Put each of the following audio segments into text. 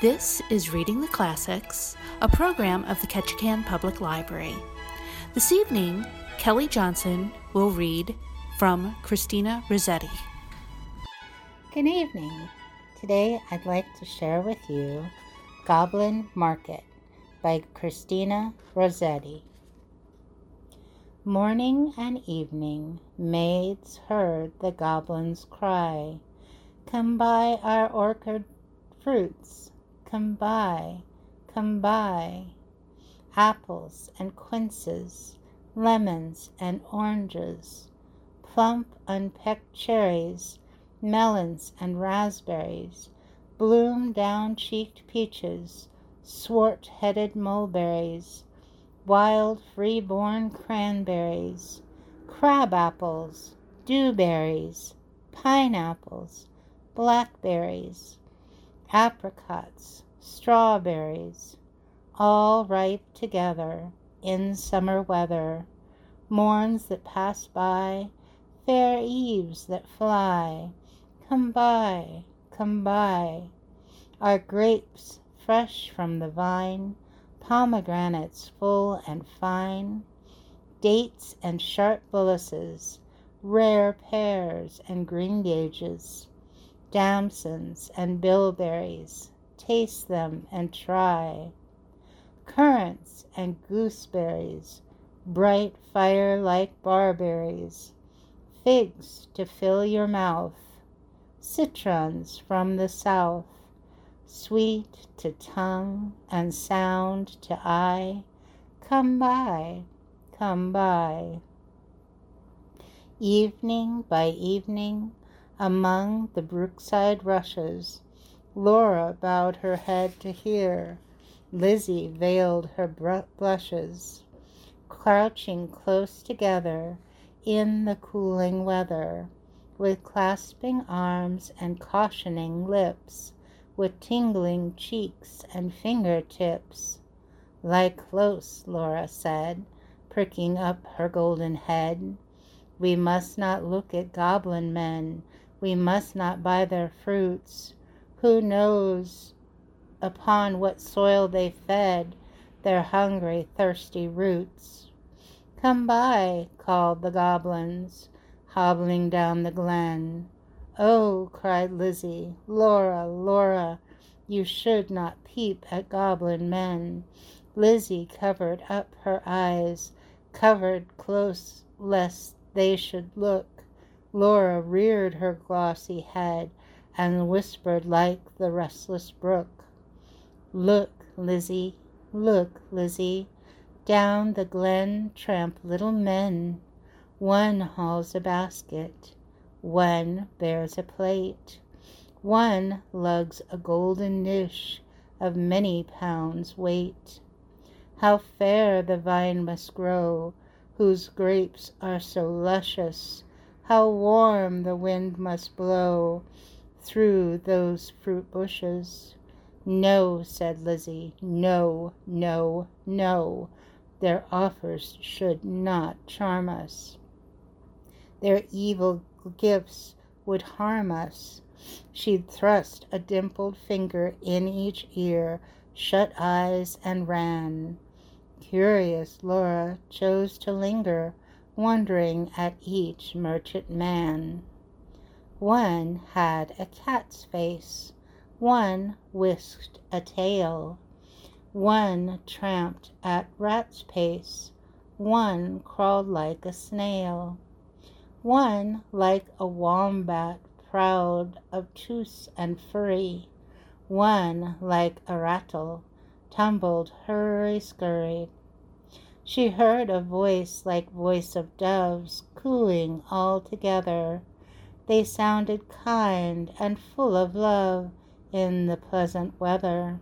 This is Reading the Classics, a program of the Ketchikan Public Library. This evening, Kelly Johnson will read from Christina Rossetti. Good evening. Today I'd like to share with you Goblin Market by Christina Rossetti. Morning and evening, maids heard the goblins cry, "Come buy our orchard fruits, come buy, come buy." Apples and quinces, lemons and oranges, plump unpecked cherries, melons and raspberries, bloom down-cheeked peaches, swart-headed mulberries, wild free-born cranberries, crab-apples, dewberries, pineapples, blackberries, apricots, strawberries, all ripe together in summer weather, morns that pass by, fair eves that fly, come buy, come buy. Our grapes fresh from the vine, pomegranates full and fine, dates and sharp bullaces, rare pears and greengages, damsons and bilberries, taste them and try. Currants and gooseberries, bright fire-like barberries, figs to fill your mouth, citrons from the south, sweet to tongue and sound to eye, come buy, come buy. Evening by evening, among the brookside rushes, Laura bowed her head to hear, Lizzie veiled her blushes, crouching close together in the cooling weather, with clasping arms and cautioning lips, with tingling cheeks and fingertips. "Lie close," Laura said, pricking up her golden head. "We must not look at goblin men, we must not buy their fruits. Who knows upon what soil they fed their hungry, thirsty roots?" "Come buy," called the goblins, hobbling down the glen. "Oh," cried Lizzie, "Laura, Laura, you should not peep at goblin men." Lizzie covered up her eyes, covered close lest they should look. Laura reared her glossy head and whispered like the restless brook, "Look, Lizzie, look, Lizzie, down the glen tramp little men. One hauls a basket, one bears a plate, one lugs a golden dish of many pounds weight. How fair the vine must grow, whose grapes are so luscious, how warm the wind must blow through those fruit bushes." "No," said Lizzie, "no, no, no. Their offers should not charm us. Their evil gifts would harm us." She'd thrust a dimpled finger in each ear, shut eyes, and ran. Curious, Laura chose to linger, wondering at each merchant man. One had a cat's face, one whisked a tail, one tramped at rat's pace, one crawled like a snail, one like a wombat proud, obtuse and furry, one like a rattle, tumbled hurry-scurry. She heard a voice like voice of doves cooing all together. They sounded kind and full of love in the pleasant weather.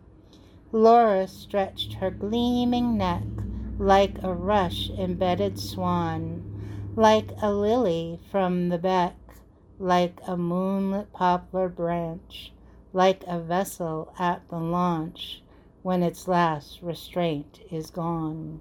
Laura stretched her gleaming neck like a rush-embedded swan, like a lily from the beck, like a moonlit poplar branch, like a vessel at the launch when its last restraint is gone.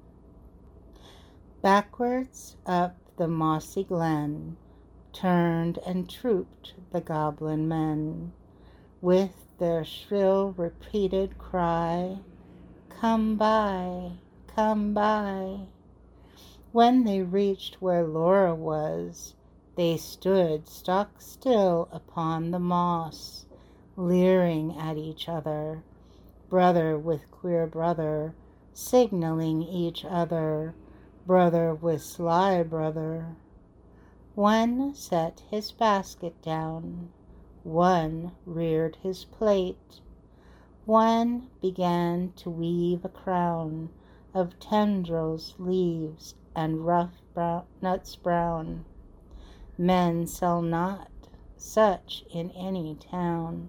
Backwards up the mossy glen turned and trooped the goblin men, with their shrill repeated cry, "Come by, come by." When they reached where Laura was, they stood stock still upon the moss, leering at each other, brother with queer brother, signaling each other, brother with sly brother. One set his basket down, one reared his plate, one began to weave a crown of tendrils, leaves, and rough nuts brown. Men sell not such in any town.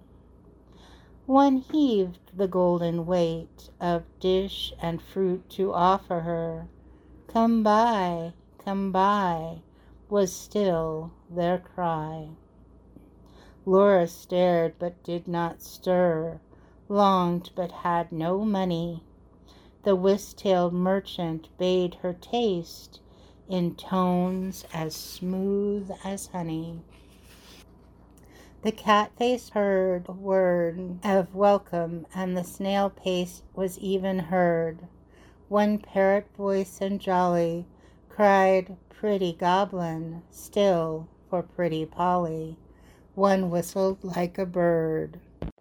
One heaved the golden weight of dish and fruit to offer her. "Come buy, come buy," was still their cry. Laura stared but did not stir, longed but had no money. The whisk-tailed merchant bade her taste in tones as smooth as honey. The cat-faced heard a word of welcome, and the snail-paced was even heard. One parrot voice and jolly cried, "Pretty goblin," still for pretty Polly. One whistled like a bird.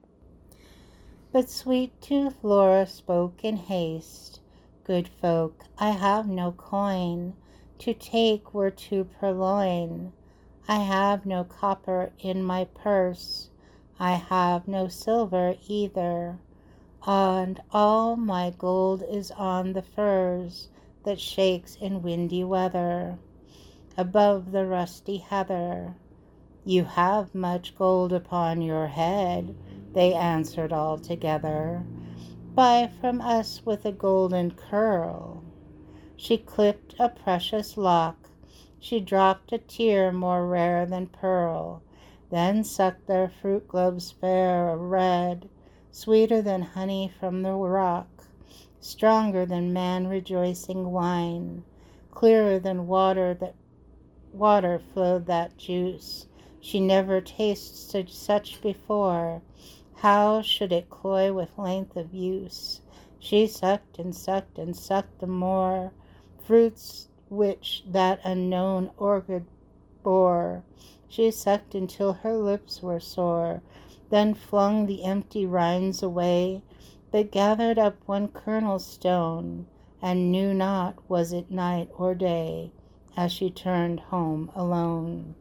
But sweet-toothed Laura spoke in haste, "Good folk, I have no coin to take were to purloin. I have no copper in my purse, I have no silver either, and all my gold is on the furze that shakes in windy weather, above the rusty heather." "You have much gold upon your head," they answered all together. "Buy from us with a golden curl." She clipped a precious lock, she dropped a tear more rare than pearl, then sucked their fruit globes fair, red, sweeter than honey from the rock, stronger than man-rejoicing wine, clearer than water flowed that juice. She never tasted such before. How should it cloy with length of use? She sucked and sucked and sucked the more fruits which that unknown orchid bore. She sucked until her lips were sore, then flung the empty rinds away, but gathered up one kernel stone, and knew not was it night or day, as she turned home alone.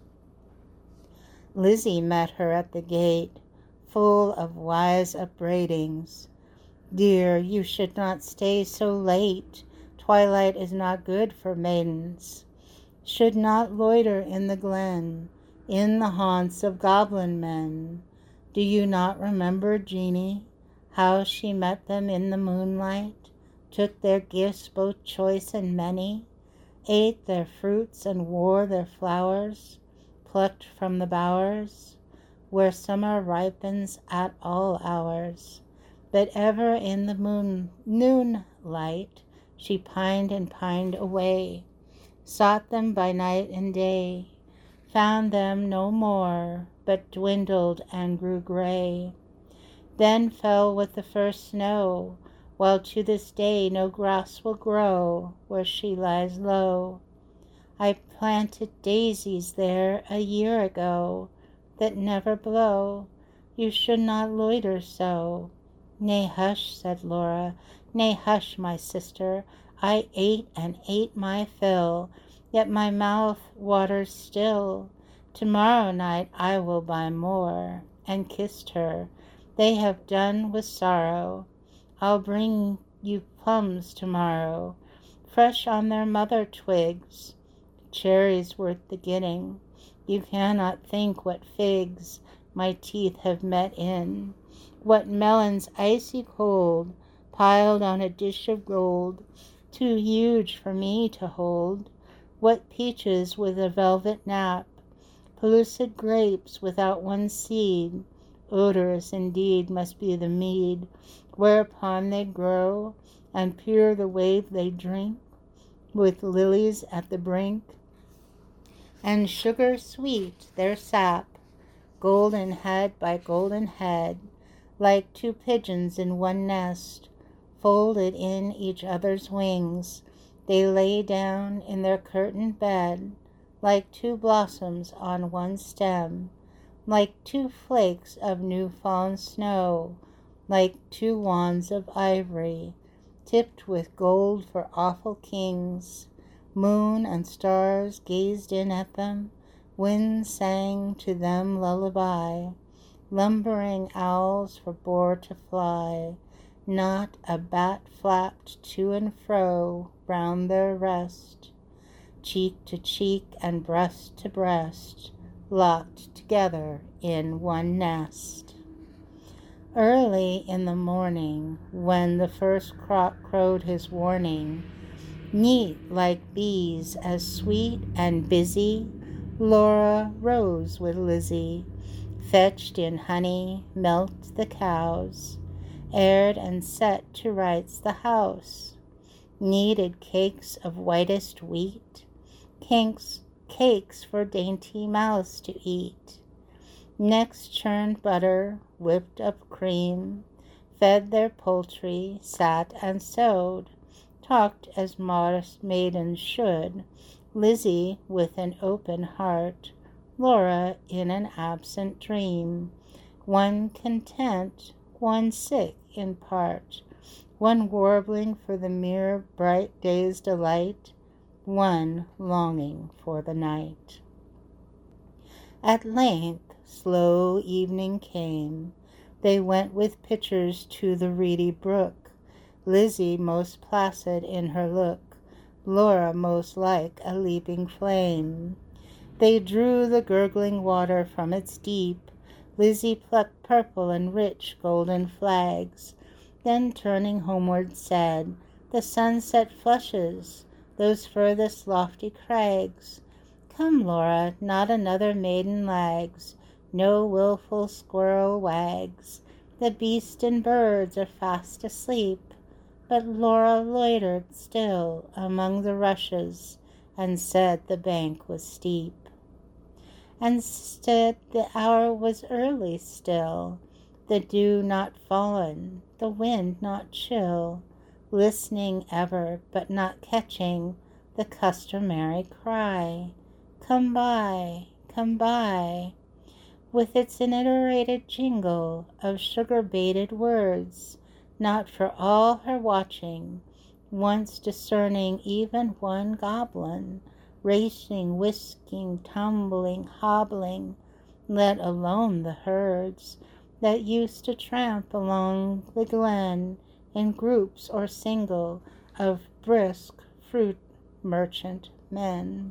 Lizzie met her at the gate, full of wise upbraidings. "Dear, you should not stay so late. Twilight is not good for maidens. Should not loiter in the glen, in the haunts of goblin men. Do you not remember Jeanie, how she met them in the moonlight, took their gifts both choice and many, ate their fruits and wore their flowers, plucked from the bowers, where summer ripens at all hours? But ever in the noonlight she pined and pined away, sought them by night and day, found them no more, but dwindled and grew gray, then fell with the first snow, while to this day no grass will grow where she lies low. I planted daisies there a year ago that never blow. You should not loiter so." "Nay, hush," said Laura, "nay, hush, my sister. I ate and ate my fill, yet my mouth waters still. Tomorrow night I will buy more," and kissed her. "They have done with sorrow. I'll bring you plums tomorrow, fresh on their mother twigs, cherries worth the getting. You cannot think what figs my teeth have met in, what melons icy cold, piled on a dish of gold, too huge for me to hold, what peaches with a velvet nap, pellucid grapes without one seed. Odorous indeed must be the mead whereupon they grow, and pure the wave they drink, with lilies at the brink, and sugar sweet their sap, golden head by golden head, like two pigeons in one nest, folded in each other's wings, they lay down in their curtained bed, like two blossoms on one stem, like two flakes of new-fallen snow, like two wands of ivory, tipped with gold for awful kings. Moon and stars gazed in at them, wind sang to them lullaby, lumbering owls forbore to fly, not a bat flapped to and fro round their rest, cheek to cheek and breast to breast, locked together in one nest. Early in the morning, when the first cock crowed his warning, neat like bees, as sweet and busy, Laura rose with Lizzie, fetched in honey, milked the cows, aired and set to rights the house, kneaded cakes of whitest wheat, cakes for dainty mouths to eat. Next churned butter, whipped up cream, fed their poultry, sat and sewed, talked as modest maidens should, Lizzie with an open heart, Laura in an absent dream, one content, one sick in part, one warbling for the mere bright day's delight, one longing for the night. At length slow evening came. They went with pitchers to the reedy brook, Lizzie most placid in her look, Laura most like a leaping flame. They drew the gurgling water from its deep, Lizzie plucked purple and rich golden flags, then turning homeward said, "The sunset flushes those furthest lofty crags. Come, Laura, not another maiden lags, no wilful squirrel wags, the beasts and birds are fast asleep." But Laura loitered still among the rushes, and said the bank was steep, and said the hour was early still, the dew not fallen, the wind not chill, listening ever, but not catching the customary cry, "Come buy, come buy," with its iterated jingle of sugar-baited words, not for all her watching, once discerning even one goblin, racing, whisking, tumbling, hobbling, let alone the herds that used to tramp along the glen in groups or single of brisk fruit merchant men.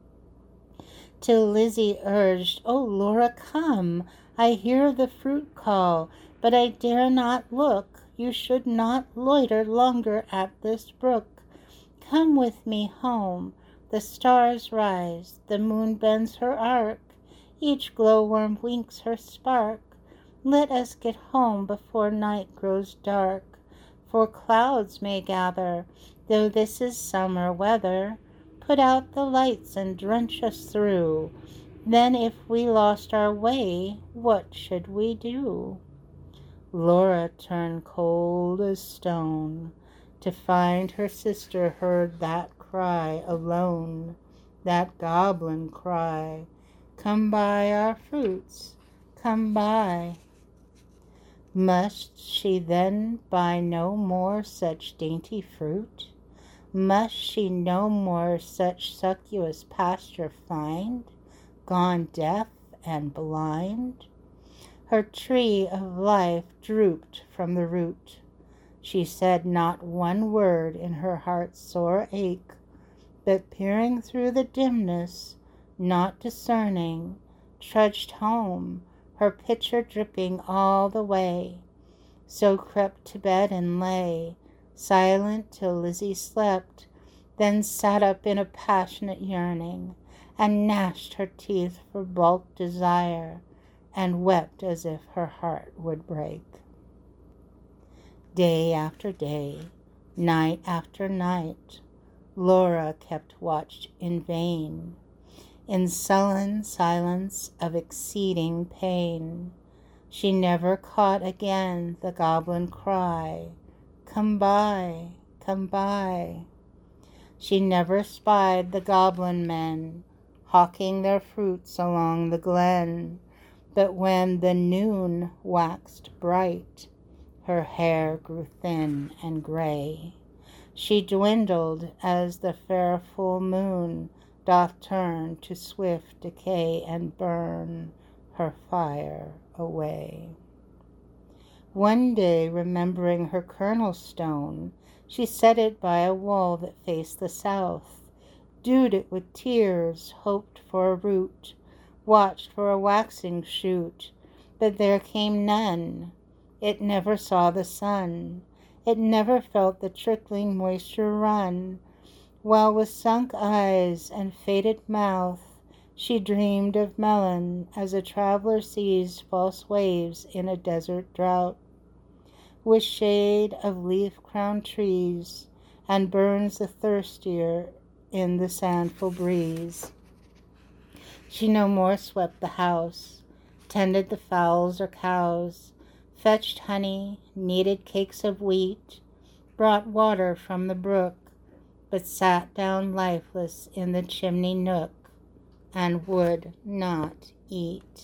Till Lizzie urged, "Oh, Laura, come, I hear the fruit call, but I dare not look. You should not loiter longer at this brook. Come with me home. The stars rise, the moon bends her arc, each glowworm winks her spark. Let us get home before night grows dark, for clouds may gather, though this is summer weather. Put out the lights and drench us through. Then if we lost our way, what should we do?" Laura turned cold as stone, to find her sister heard that cry alone, that goblin cry, "Come buy our fruits, come buy." Must she then buy no more such dainty fruit? Must she no more such succulous pasture find, gone deaf and blind? Her tree of life drooped from the root. She said not one word in her heart's sore ache, but peering through the dimness, not discerning, trudged home, her pitcher dripping all the way. So crept to bed and lay, silent till Lizzie slept, then sat up in a passionate yearning, and gnashed her teeth for balked desire, and wept as if her heart would break. Day after day, night after night, Laura kept watch in vain, in sullen silence of exceeding pain. She never caught again the goblin cry, "Come buy, come buy." She never spied the goblin men hawking their fruits along the glen, but when the noon waxed bright, her hair grew thin and gray. She dwindled as the fair full moon doth turn to swift decay and burn her fire away. One day, remembering her kernel stone, she set it by a wall that faced the south, dewed it with tears, hoped for a root, watched for a waxing shoot, but there came none. It never saw the sun. It never felt the trickling moisture run, while with sunk eyes and faded mouth she dreamed of melon as a traveler sees false waves in a desert drought, with shade of leaf-crowned trees, and burns the thirstier in the sandful breeze. She no more swept the house, tended the fowls or cows, fetched honey, kneaded cakes of wheat, brought water from the brook, but sat down lifeless in the chimney nook, and would not eat.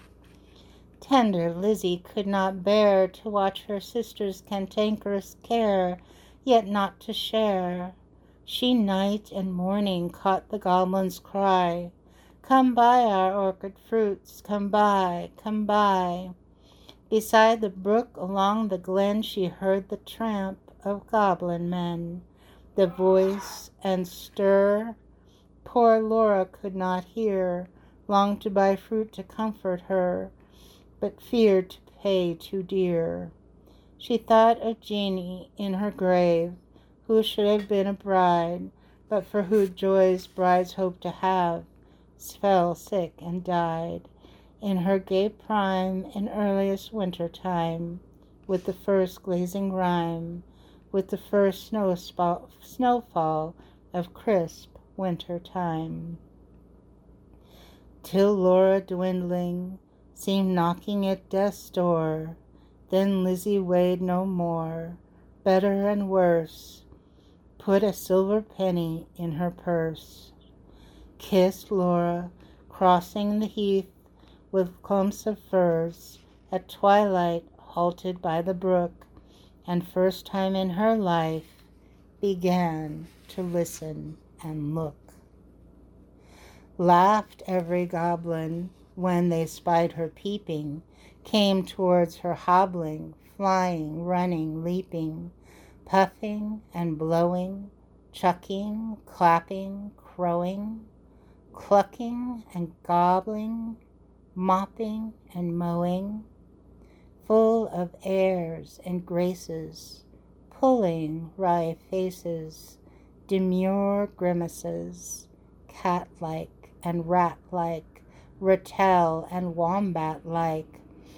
Tender Lizzie could not bear to watch her sister's cantankerous care, yet not to share. She night and morning caught the goblin's cry, "Come buy our orchard fruits, come buy, come buy." Beside the brook along the glen she heard the tramp of goblin men, the voice and stir. Poor Laura could not hear, longed to buy fruit to comfort her, but feared to pay too dear. She thought of Jeanie in her grave, who should have been a bride, but for whose joys brides hope to have, fell sick and died, in her gay prime in earliest winter time, with the first glazing rime, with the first snowfall of crisp winter time. Till Laura dwindling seemed knocking at death's door, then Lizzie weighed no more, better and worse, put a silver penny in her purse, kissed Laura, crossing the heath with clumps of firs, at twilight halted by the brook, and first time in her life began to listen and look. Laughed every goblin when they spied her peeping, came towards her hobbling, flying, running, leaping, puffing and blowing, chucking, clapping, crowing, clucking and gobbling, mopping and mowing, full of airs and graces, pulling wry faces, demure grimaces, cat-like and rat-like, rattle and wombat-like,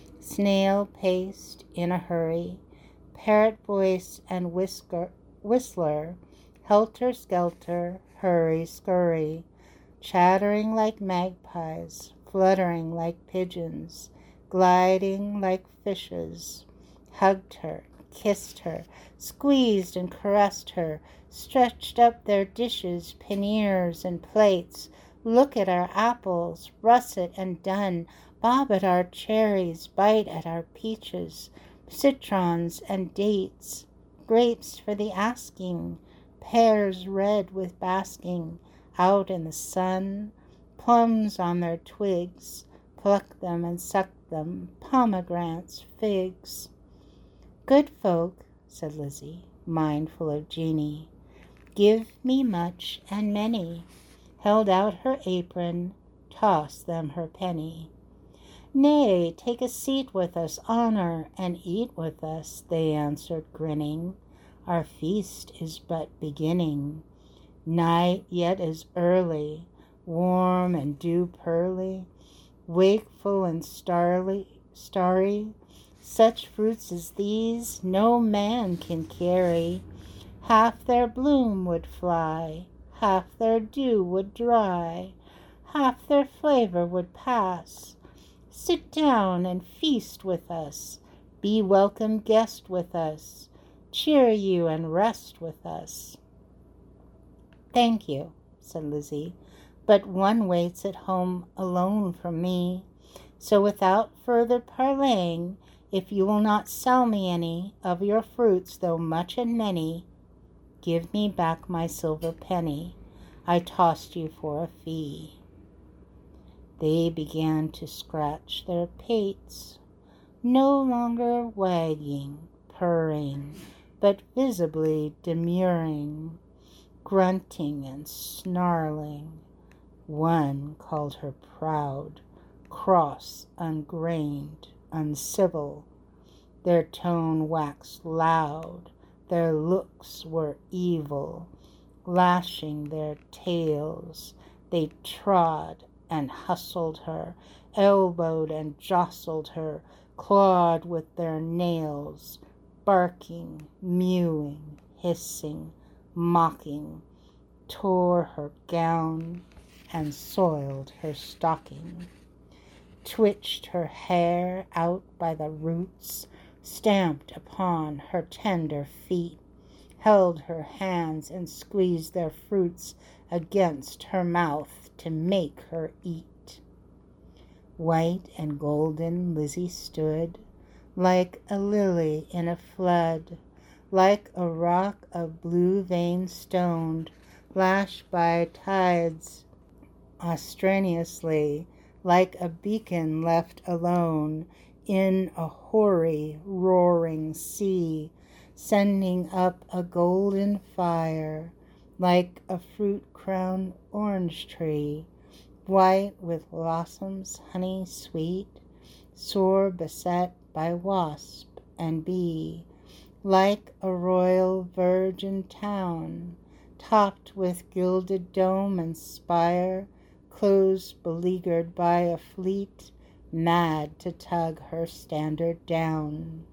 snail-paced in a hurry, parrot-voice and whistler, helter-skelter, hurry-scurry, chattering like magpies, fluttering like pigeons, gliding like fishes, hugged her, kissed her, squeezed and caressed her, stretched up their dishes, panniers and plates, look at our apples, russet and dun, bob at our cherries, bite at our peaches, citrons and dates, grapes for the asking, pears red with basking, out in the sun, plums on their twigs, pluck them and suck them, pomegranates, figs. Good folk, said Lizzie, mindful of Jeanie, give me much and many, held out her apron, tossed them her penny. Nay, take a seat with us, honor, and eat with us, they answered, grinning. Our feast is but beginning. Night yet is early, warm and dew-pearly, wakeful and starry. Such fruits as these no man can carry. Half their bloom would fly, half their dew would dry, half their flavor would pass. Sit down and feast with us. Be welcome guest with us. Cheer you and rest with us. Thank you, said Lizzie, but one waits at home alone for me. So without further parleying, if you will not sell me any of your fruits, though much and many, give me back my silver penny I tossed you for a fee. They began to scratch their pates, no longer wagging, purring, but visibly demurring, grunting and snarling. One called her proud, cross, ungrained, uncivil. Their tone waxed loud, their looks were evil. Lashing their tails, they trod and hustled her, elbowed and jostled her, clawed with their nails, barking, mewing, hissing, mocking, tore her gown and soiled her stocking, twitched her hair out by the roots, stamped upon her tender feet, held her hands and squeezed their fruits against her mouth to make her eat. White and golden Lizzie stood, like a lily in a flood, like a rock of blue-veined stone, lashed by tides strenuously, like a beacon left alone in a hoary, roaring sea, sending up a golden fire, like a fruit-crowned orange tree, white with blossoms honey sweet, sore beset by wasp and bee, like a royal virgin town, topped with gilded dome and spire, close beleaguered by a fleet, mad to tug her standard down.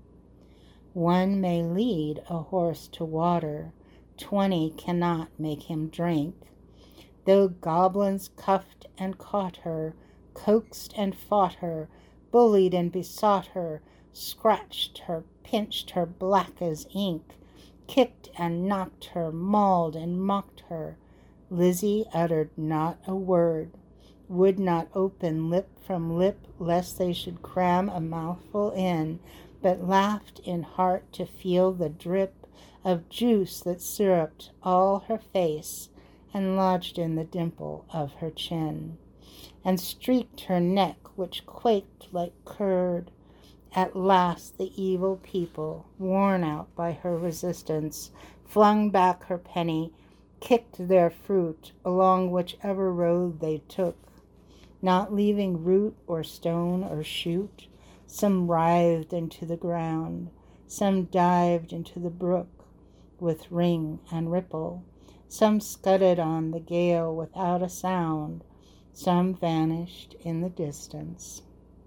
One may lead a horse to water, 20 cannot make him drink. Though goblins cuffed and caught her, coaxed and fought her, bullied and besought her, scratched her, pinched her black as ink, kicked and knocked her, mauled and mocked her, Lizzie uttered not a word, would not open lip from lip lest they should cram a mouthful in, but laughed in heart to feel the drip of juice that syruped all her face and lodged in the dimple of her chin, and streaked her neck, which quaked like curd. At last the evil people, worn out by her resistance, flung back her penny, kicked their fruit along whichever road they took, not leaving root or stone or shoot. Some writhed into the ground, some dived into the brook with ring and ripple, some scudded on the gale without a sound, some vanished in the distance.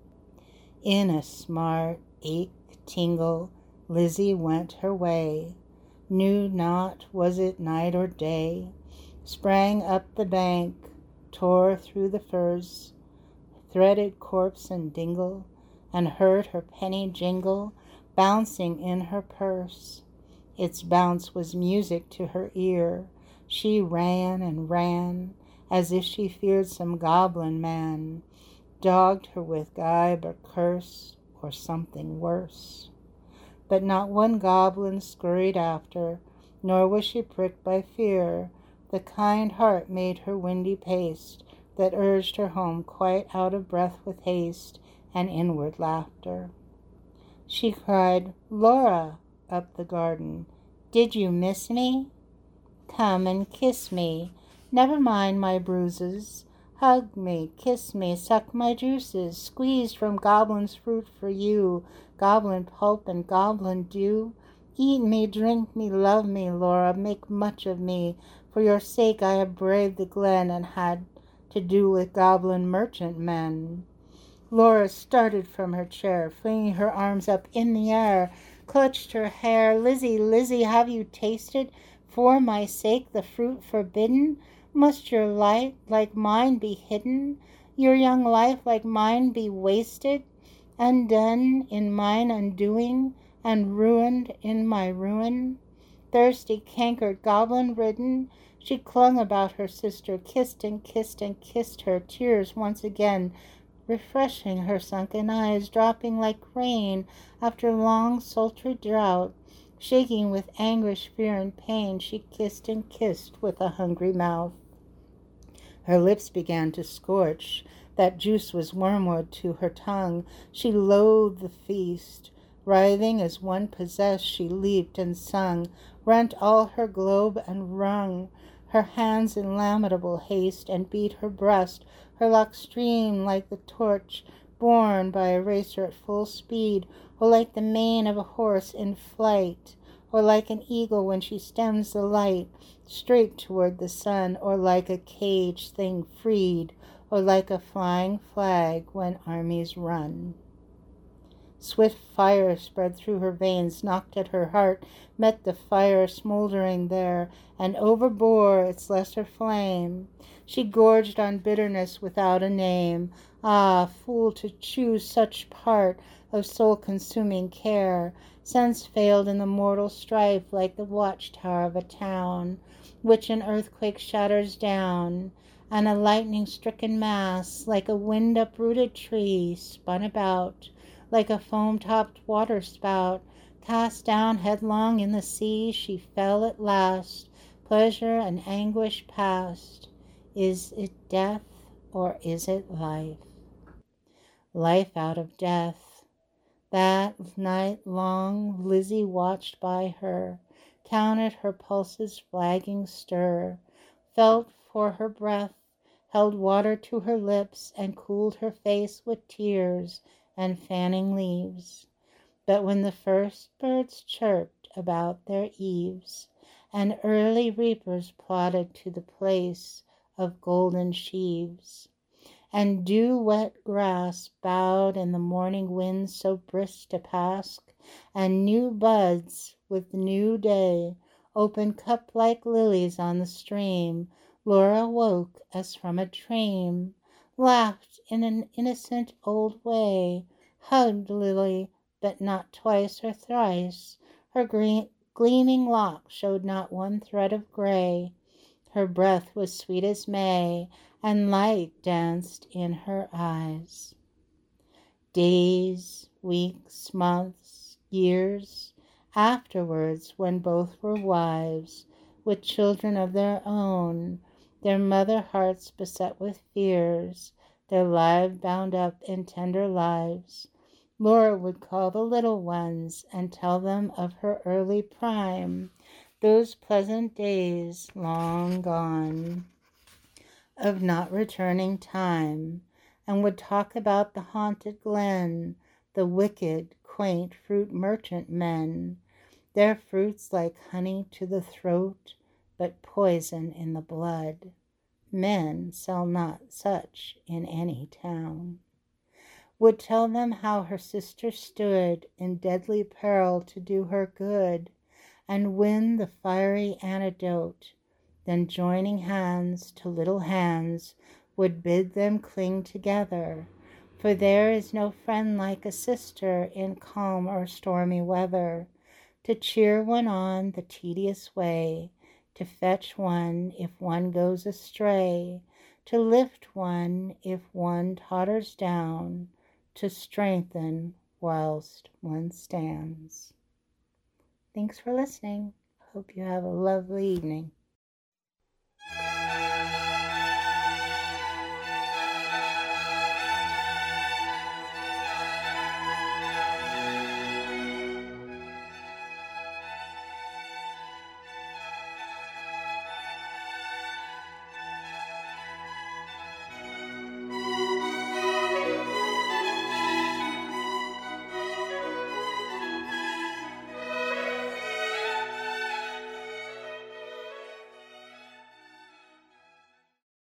In a smart ache tingle, Lizzie went her way, knew not was it night or day, sprang up the bank, tore through the furze, threaded corpse and dingle, and heard her penny jingle, bouncing in her purse. Its bounce was music to her ear. She ran and ran, as if she feared some goblin man dogged her with gibe or curse, or something worse. But not one goblin scurried after, nor was she pricked by fear. The kind heart made her windy pace, that urged her home quite out of breath with haste and inward laughter. She cried, "Laura," up the garden, "did you miss me? Come and kiss me, never mind my bruises. Hug me, kiss me, suck my juices, squeezed from goblin's fruit for you, goblin pulp and goblin dew. Eat me, drink me, love me, Laura, make much of me. For your sake I have braved the glen and had to do with goblin merchant men." Laura started from her chair, flinging her arms up in the air, clutched her hair. "Lizzie, Lizzie, have you tasted, for my sake, the fruit forbidden? Must your light, like mine, be hidden? your young life like mine be wasted, undone in mine undoing, and ruined in my ruin? Thirsty, cankered, goblin-ridden, she clung about her sister, kissed and kissed and kissed her, tears once again refreshing her sunken eyes, dropping like rain after long sultry drought. Shaking with anguish, fear, and pain, she kissed and kissed with a hungry mouth. Her lips began to scorch. That juice was wormwood to her tongue. She loathed the feast. Writhing as one possessed, she leaped and sung, rent all her globe and wrung her hands in lamentable haste, and beat her breast. Her locks streamed like the torch borne by a racer at full speed, or like the mane of a horse in flight, or like an eagle when she stems the light straight toward the sun, or like a caged thing freed, or like a flying flag when armies run. Swift fire spread through her veins, knocked at her heart, met the fire smoldering there, and overbore its lesser flame. She gorged on bitterness without a name. Ah, fool, to choose such part of soul-consuming care! Sense failed in the mortal strife, like the watchtower of a town, which an earthquake shatters down, and a lightning-stricken mass, like a wind-uprooted tree, spun about, like a foam-topped water-spout, cast down headlong in the sea, she fell at last, pleasure and anguish past. Is it death, or is it life? Life out of death. That night long Lizzie watched by her, counted her pulses' flagging stir, felt for her breath, held water to her lips, and cooled her face with tears and fanning leaves. But when the first birds chirped about their eaves, and early reapers plodded to the place of golden sheaves, and dew-wet grass bowed in the morning wind so brisk to pass, and new buds with new day opened cup-like lilies on the stream, Laura woke as from a dream, laughed in an innocent old way, hugged Lily, but not twice or thrice. Her gleaming locks showed not one thread of gray. Her breath was sweet as May, and light danced in her eyes. Days, weeks, months, years afterwards, when both were wives, with children of their own, their mother hearts beset with fears, their lives bound up in tender lives, Laura would call the little ones and tell them of her early prime, those pleasant days long gone, of not returning time, and would talk about the haunted glen, the wicked, quaint fruit merchant men, their fruits like honey to the throat, but poison in the blood. Men sell not such in any town. Would tell them how her sister stood in deadly peril to do her good, and win the fiery antidote, then joining hands to little hands would bid them cling together, for there is no friend like a sister in calm or stormy weather, to cheer one on the tedious way, to fetch one if one goes astray, to lift one if one totters down, to strengthen whilst one stands. Thanks for listening. Hope you have a lovely evening.